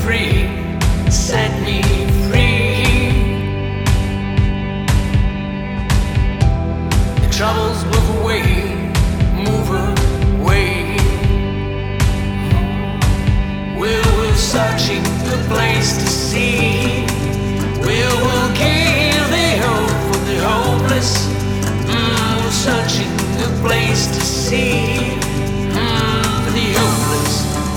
free, set me free. The troubles move away, move away. We're searching the place to see. We'll give the hope for the hopeless. We're searching the place to see. For the hopeless.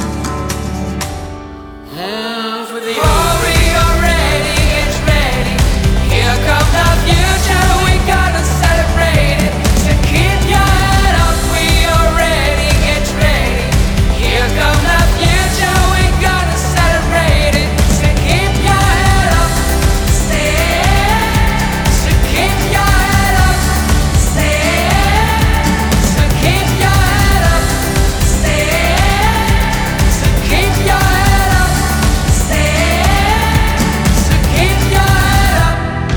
For the warrior ready, it's ready. Here comes the future, we gotta celebrate it. So keep your head up, we are ready, get ready. Here comes the future, we gotta celebrate it. So keep your head up, so keep your head up, so keep your head up, so keep your head up, so keep your head up.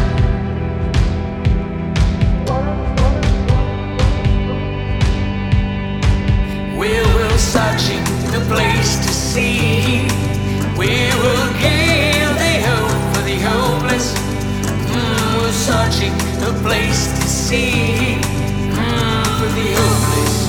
We're searching the place to see. We will give the hope for the hopeless. We're searching the place to see. For the hopeless.